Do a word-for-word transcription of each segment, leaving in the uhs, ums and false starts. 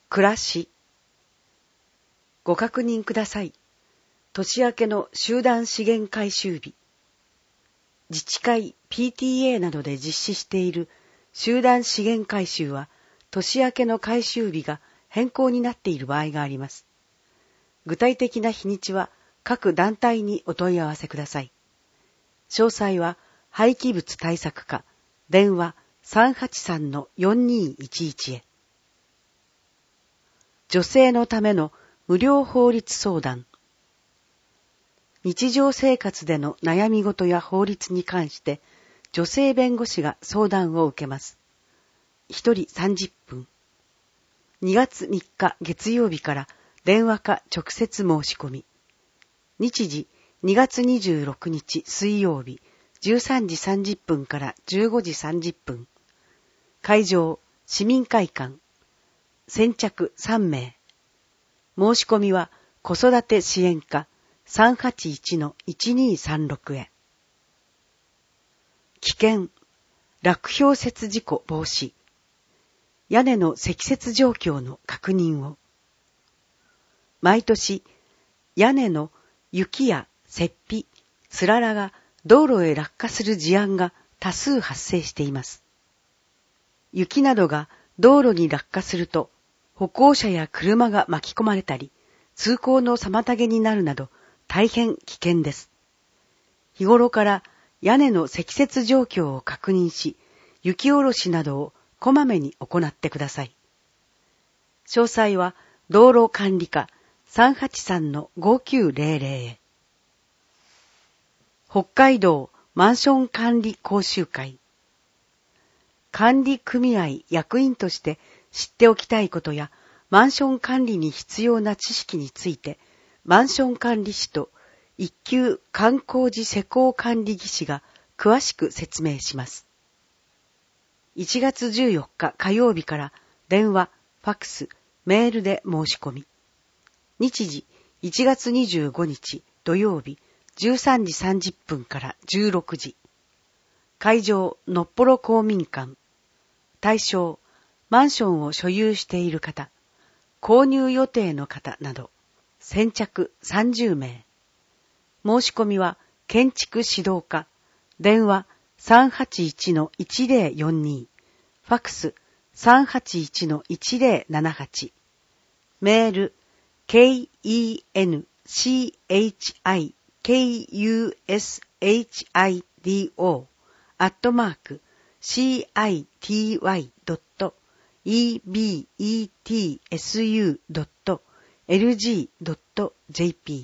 暮らし。ご確認ください。年明けの集団資源回収日。自治会 ピーティーエー などで実施している集団資源回収は、年明けの回収日が変更になっている場合があります。具体的な日にちは各団体にお問い合わせください。詳細は廃棄物対策課、電話 さんはちさんのよんにーいちいち へ。女性のための無料法律相談。日常生活での悩み事や法律に関して、女性弁護士が相談を受けます。一人さんじゅっぷん。にがつみっか月曜日から電話か直接申し込み。日時にがつにじゅうろくにち水曜日じゅうさんじさんじゅっぷんからじゅうごじさんじゅっぷん。会場市民会館。先着さんめい。申し込みは子育て支援課 さんはちいちのいちにーさんろく へ。危険、落氷雪事故防止。屋根の積雪状況の確認を。毎年、屋根の雪や雪庇、つららが道路へ落下する事案が多数発生しています。雪などが道路に落下すると、歩行者や車が巻き込まれたり、通行の妨げになるなど、大変危険です。日頃から屋根の積雪状況を確認し、雪下ろしなどをこまめに行ってください。詳細は道路管理課 さんはちさんのごきゅうぜろぜろ へ。北海道マンション管理講習会。管理組合役員として知っておきたいことや、マンション管理に必要な知識について、マンション管理士と一級観光時施工管理技士が詳しく説明します。いちがつじゅうよっか火曜日から電話、ファクス、メールで申し込み。日時いちがつにじゅうごにち土曜日じゅうさんじさんじゅっぷんからじゅうろくじ。会場のっぽろ公民館。対象、マンションを所有している方、購入予定の方など、先着さんじゅうめい。申し込みは建築指導課、電話 さんはちいちのいちぜろよんに、ファクス さんはちいちのいちぜろななはち、メール ケーイーエヌシーエイチアイケーユーエスエイチアイディーオー アットマーク シーアイティーワイドットイービーイーティーエスユードットエルジードットジェーピ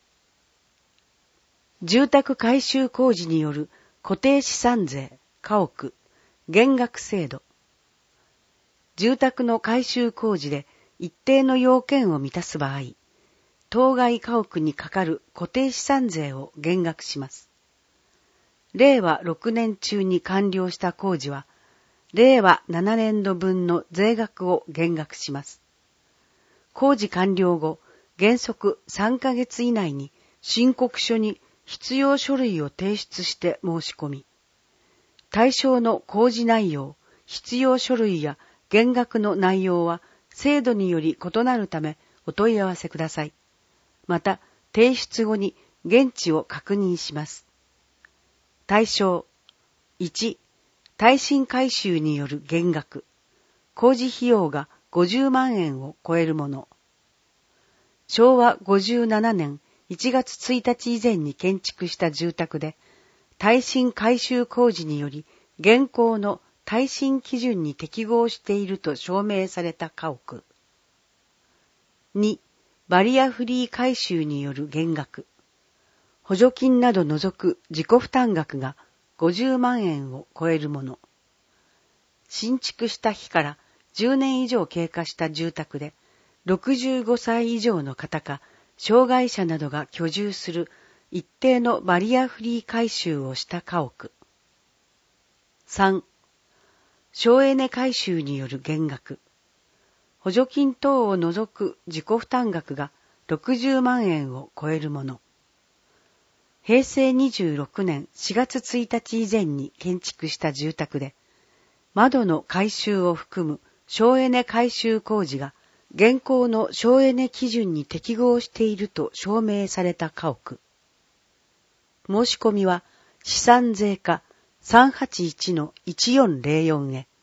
ー。住宅改修工事による固定資産税、家屋、減額制度。住宅の改修工事で一定の要件を満たす場合、当該家屋にかかる固定資産税を減額します。れいわろくねん中に完了した工事は、れいわななねんどぶんの税額を減額します。工事完了後、原則さんかげつ以内に申告書に必要書類を提出して申し込み、対象の工事内容、必要書類や減額の内容は制度により異なるためお問い合わせください。また、提出後に現地を確認します。対象いち、耐震改修による減額。工事費用がごじゅうまんえんを超えるもの。しょうわごじゅうななねんいちがつついたち以前に建築した住宅で、耐震改修工事により現行の耐震基準に適合していると証明された家屋。に、バリアフリー改修による減額。補助金など除く自己負担額がごじゅうまんえんを超えるもの。新築した日からじゅうねん以上経過した住宅で、ろくじゅうごさい以上の方か、障害者などが居住する一定のバリアフリー改修をした家屋。さん、省エネ改修による減額。補助金等を除く自己負担額がろくじゅうまんえんを超えるもの。へいせいにじゅうろくねんしがつついたち以前に建築した住宅で、窓の改修を含む省エネ改修工事が現行の省エネ基準に適合していると証明された家屋。申し込みは資産税課 さんはちいちのいちよんぜろよん へ。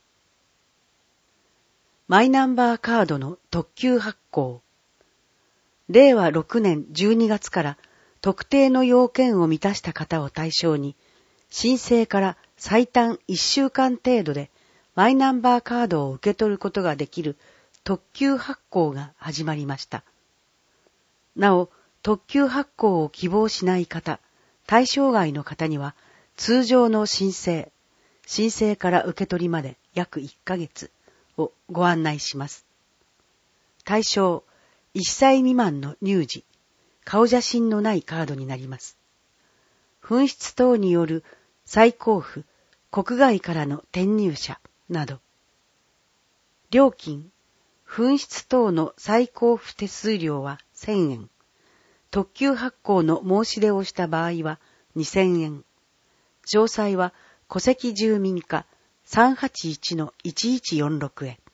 マイナンバーカードの特急発行。れいわろくねんじゅうにがつから特定の要件を満たした方を対象に、申請から最短いっしゅうかん程度でマイナンバーカードを受け取ることができる特急発行が始まりました。なお、特急発行を希望しない方、対象外の方には通常の申請、申請から受け取りまで約いっかげつをご案内します。対象、いっさい未満の乳児、顔写真のないカードになります。紛失等による再交付、国外からの転入者など。料金、紛失等の再交付手数料はせんえん。特急発行の申し出をした場合はにせんえん。詳細は戸籍住民課 さんはちいちのいちいちよんろく へ。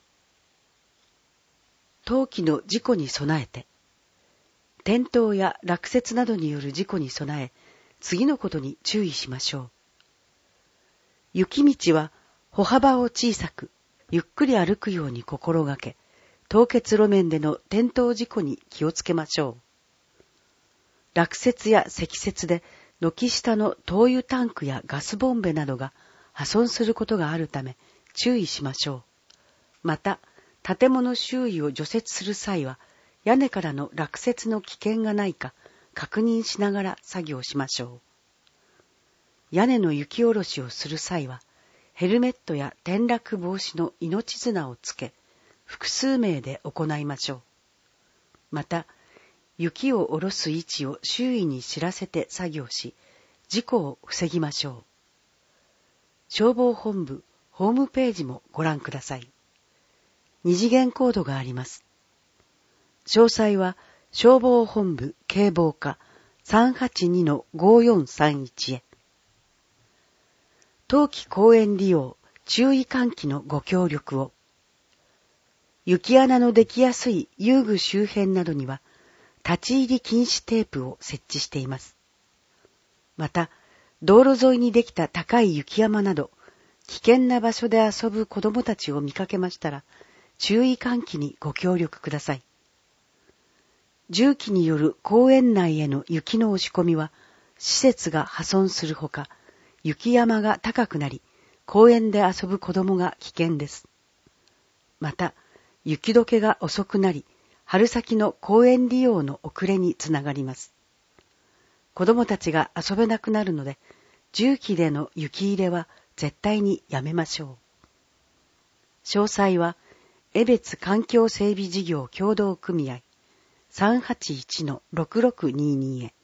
当期の事故に備えて、転倒や落雪などによる事故に備え、次のことに注意しましょう。雪道は歩幅を小さく、ゆっくり歩くように心がけ、凍結路面での転倒事故に気をつけましょう。落雪や積雪で軒下の灯油タンクやガスボンベなどが破損することがあるため注意しましょう。また、建物周囲を除雪する際は、屋根からの落雪の危険がないか確認しながら作業しましょう。屋根の雪下ろしをする際は、ヘルメットや転落防止の命綱をつけ、複数名で行いましょう。また、雪を下ろす位置を周囲に知らせて作業し、事故を防ぎましょう。消防本部ホームページもご覧ください。二次元コードがあります。詳細は消防本部警防課 さんはちにのごよんさんいち へ。冬季公園利用注意喚起のご協力を。雪穴のできやすい遊具周辺などには立ち入り禁止テープを設置しています。また、道路沿いにできた高い雪山など危険な場所で遊ぶ子どもたちを見かけましたら、注意喚起にご協力ください。重機による公園内への雪の押し込みは、施設が破損するほか、雪山が高くなり、公園で遊ぶ子どもが危険です。また、雪解けが遅くなり、春先の公園利用の遅れにつながります。子どもたちが遊べなくなるので、重機での雪入れは絶対にやめましょう。詳細は、江別環境整備事業協同組合 さんはちいちのろくろくにに へ。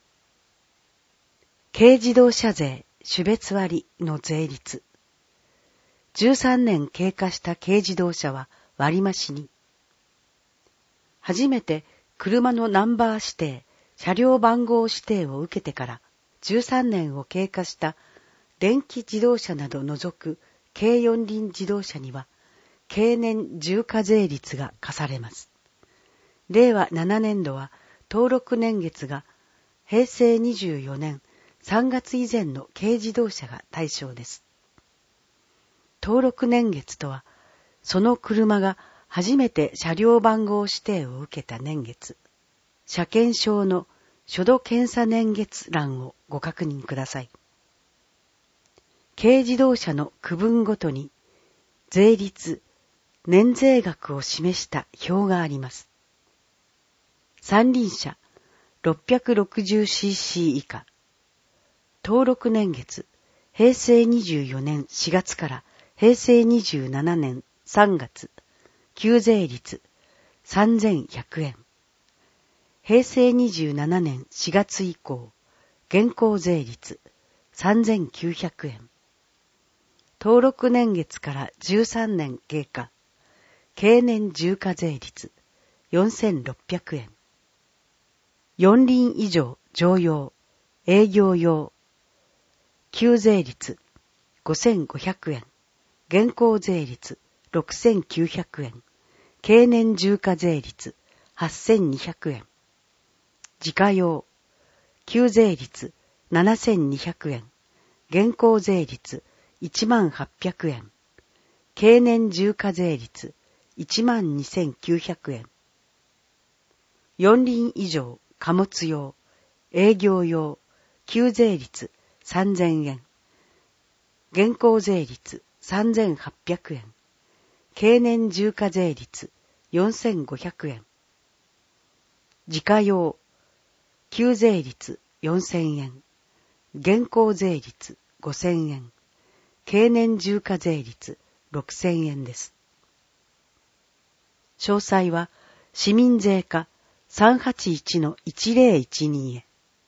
軽自動車税種別割の税率。じゅうさんねん経過した軽自動車は割増に。初めて車のナンバー指定、車両番号指定を受けてからじゅうさんねんを経過した電気自動車など除く軽四輪自動車には経年重課税率が課されます。れいわななねんどは登録年月がへいせいにじゅうよねんさんがつ以前の軽自動車が対象です。登録年月とは、その車が初めて車両番号指定を受けた年月。車検証の初度検査年月欄をご確認ください。軽自動車の区分ごとに税率、年税額を示した表があります。三輪車 ろっぴゃくろくじゅうシーシー 以下。登録年月、へいせいにじゅうよねんしがつからへいせいにじゅうななねんさんがつ。旧税率さんぜんひゃくえん。へいせいにじゅうななねんしがつ以降、現行税率さんぜんきゅうひゃくえん。登録年月からじゅうさんねん経過、経年重課税率よんせんろっぴゃくえん。四輪以上乗用、営業用、旧税率ごせんごひゃくえん。現行税率ろくせんきゅうひゃくえん。 経年重課税率はっせんにひゃくえん。自家用、旧税率ななせんにひゃくえん。現行税率いちまんはっぴゃくえん。経年重課税率いちまんにせんきゅうひゃくえん。四輪以上貨物用、営業用、旧税率さんぜんえん。現行税率さんぜんはっぴゃくえん。経年重課税率よんせんごひゃくえん。自家用、旧税率よんせんえん。現行税率ごせんえん。経年重課税率ろくせんえんです。詳細は市民税課 さんはちいちのいちぜろいちに へ。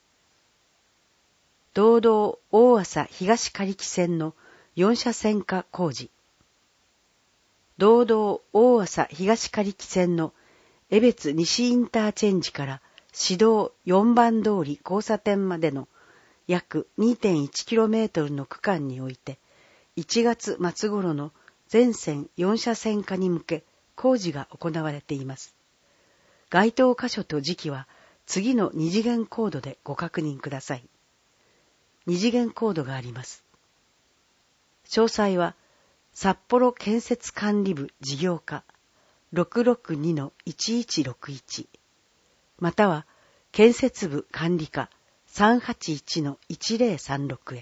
道道大朝東刈木線のよん車線化工事。道道大朝東刈木線の江別西インターチェンジから市道よんばん通り交差点までの約 にてんいちキロメートル の区間において、いちがつまつ頃の全線よん車線化に向け工事が行われています。該当箇所と時期は次の二次元コードでご確認ください。二次元コードがあります。詳細は札幌建設管理部事業課 ろくろくにのいちいちろくいち または建設部管理課 さんはちいちのいちぜろさんろく へ。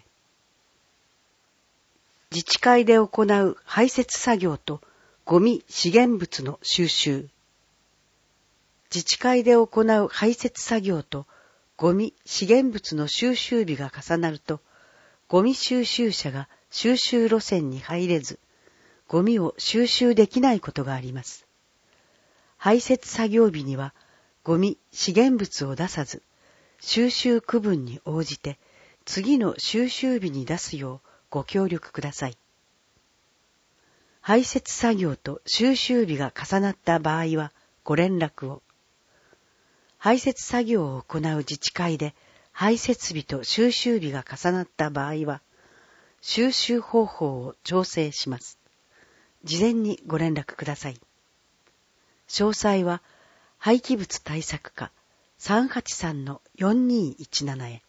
自治会で行う排泄作業とゴミ資源物の収集。自治会で行う排泄作業とゴミ資源物の収集日が重なると、ゴミ収集車が収集路線に入れず、ゴミを収集できないことがあります。排泄作業日にはゴミ資源物を出さず、収集区分に応じて次の収集日に出すようご協力ください。排泄作業と収集日が重なった場合はご連絡を。排泄作業を行う自治会で排泄日と収集日が重なった場合は、収集方法を調整します。事前にご連絡ください。詳細は廃棄物対策課 さんはちさんのよんにいちなな へ。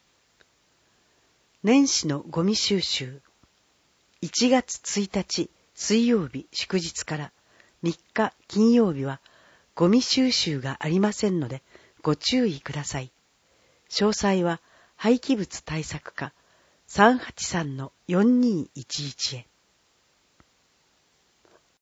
年始のゴミ収集。いちがつついたち水曜日祝日からみっか金曜日はゴミ収集がありませんのでご注意ください。詳細は廃棄物対策課 さんはちさんのよんにいちいち へ。